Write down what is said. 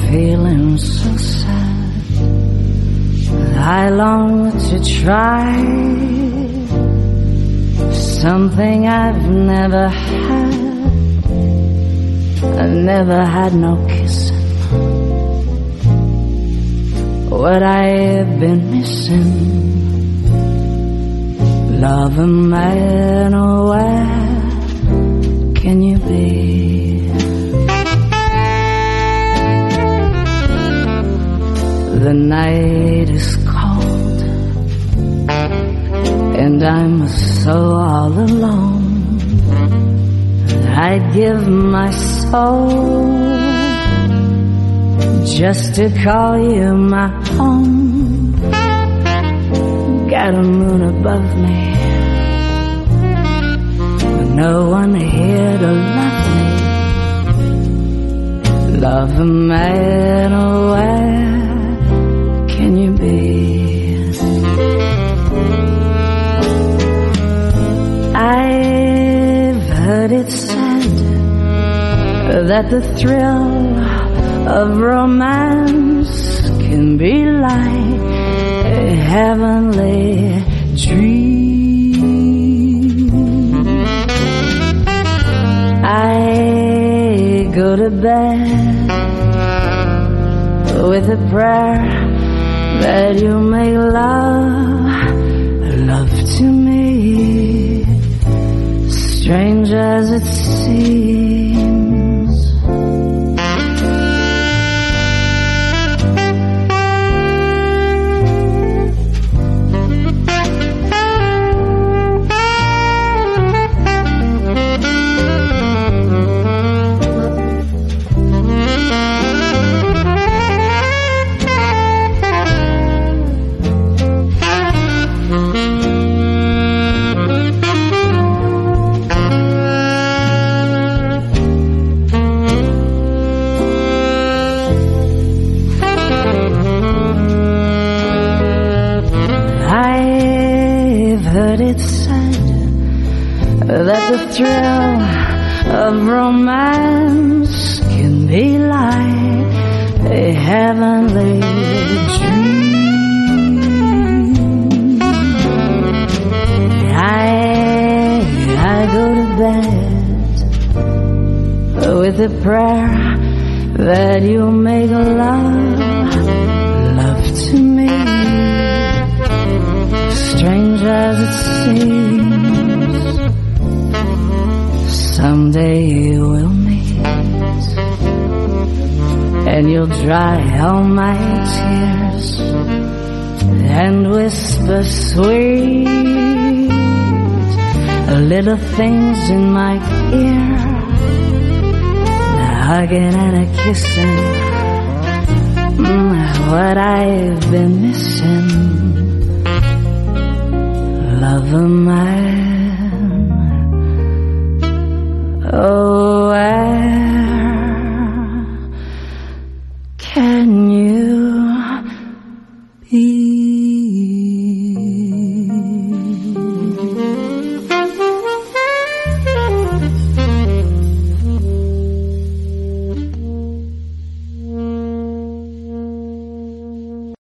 feeling so sad. I long to try something I've never had. I never had no kissing. What I've been missing, love, man, oh, where can you be? The night is cold and I'm so all alone. I'd give my soul just to call you my own. Got a moon above me, but no one here to love me. Love, man, oh, where can you be? I've heard it said that the thrill of romance can be like a heavenly dream. I go to bed with a prayer that you make love to me, strange as it seems. That the thrill of romance can be like a heavenly dream. I go to bed with a prayer that you'll make love to me, strange as it seems. Someday we'll meet and you'll dry all my tears and whisper sweet little things in my ear, a hugging and a kissing, what I've been missing, love of mine. Oh,